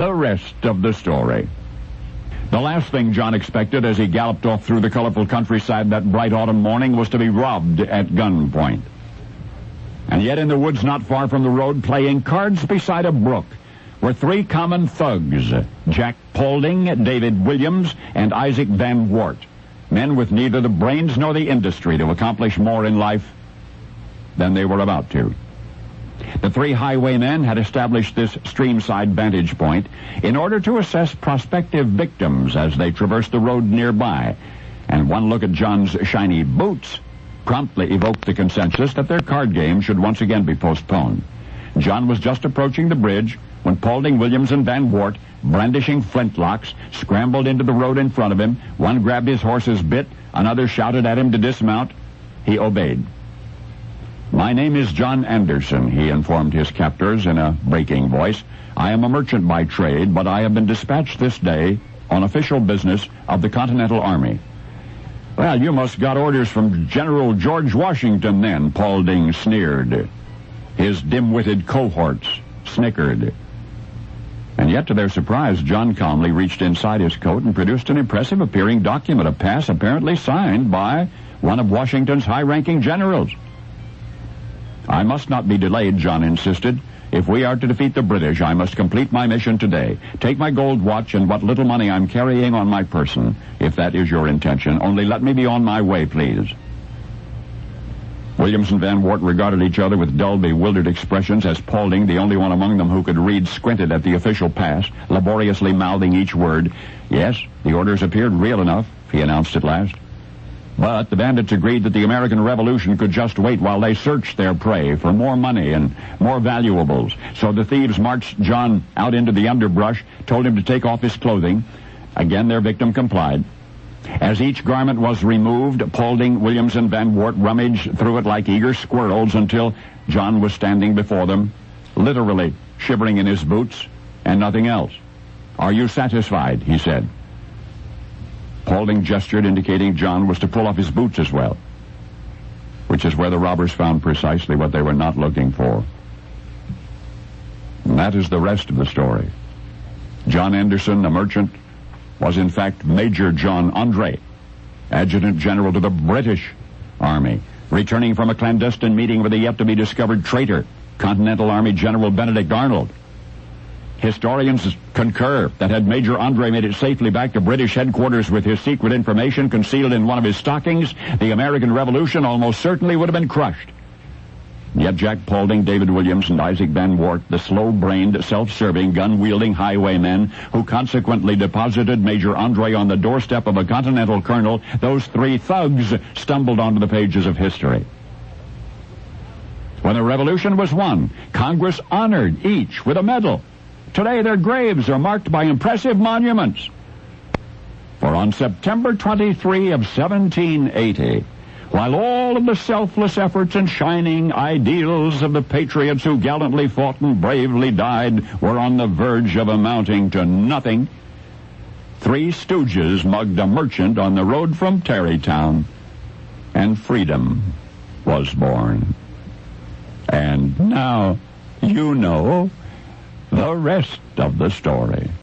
the rest of the story. The last thing John expected as he galloped off through the colorful countryside that bright autumn morning was to be robbed at gunpoint. And yet in the woods not far from the road, playing cards beside a brook, were three common thugs, Jack Paulding, David Williams, and Isaac Van Wart, men with neither the brains nor the industry to accomplish more in life than they were about to. The three highwaymen had established this streamside vantage point in order to assess prospective victims as they traversed the road nearby, and one look at John's shiny boots promptly evoked the consensus that their card game should once again be postponed. John was just approaching the bridge when Paulding, Williams, and Van Wart, brandishing flintlocks, scrambled into the road in front of him. One grabbed his horse's bit, another shouted at him to dismount. He obeyed. "My name is John Anderson," he informed his captors in a breaking voice. "I am a merchant by trade, but I have been dispatched this day on official business of the Continental Army." "Well, you must got orders from General George Washington then," Paulding sneered. His dim-witted cohorts snickered. And yet, to their surprise, John calmly reached inside his coat and produced an impressive-appearing document, a pass apparently signed by one of Washington's high-ranking generals. "I must not be delayed," John insisted. "If we are to defeat the British, I must complete my mission today. Take my gold watch and what little money I'm carrying on my person, if that is your intention. Only let me be on my way, please." Williams and Van Wart regarded each other with dull, bewildered expressions as Paulding, the only one among them who could read, squinted at the official pass, laboriously mouthing each word. "Yes, the orders appeared real enough," he announced at last. But the bandits agreed that the American Revolution could just wait while they searched their prey for more money and more valuables. So the thieves marched John out into the underbrush, told him to take off his clothing. Again, their victim complied. As each garment was removed, Paulding, Williams, and Van Wart rummaged through it like eager squirrels until John was standing before them, literally shivering in his boots, and nothing else. "Are you satisfied?" he said. Paulding gestured, indicating John was to pull off his boots as well, which is where the robbers found precisely what they were not looking for. And that is the rest of the story. John Anderson, a merchant, was in fact Major John Andre, Adjutant General to the British Army, returning from a clandestine meeting with a yet-to-be-discovered traitor, Continental Army General Benedict Arnold. Historians concur that had Major Andre made it safely back to British headquarters with his secret information concealed in one of his stockings, the American Revolution almost certainly would have been crushed. Yet Jack Paulding, David Williams, and Isaac Van Wart, the slow-brained, self-serving, gun-wielding highwaymen who consequently deposited Major Andre on the doorstep of a Continental colonel, those three thugs stumbled onto the pages of history. When the Revolution was won, Congress honored each with a medal. Today their graves are marked by impressive monuments. For on September 23 of 1780, while all of the selfless efforts and shining ideals of the patriots who gallantly fought and bravely died were on the verge of amounting to nothing, three stooges mugged a merchant on the road from Tarrytown, and freedom was born. And now you know the rest of the story.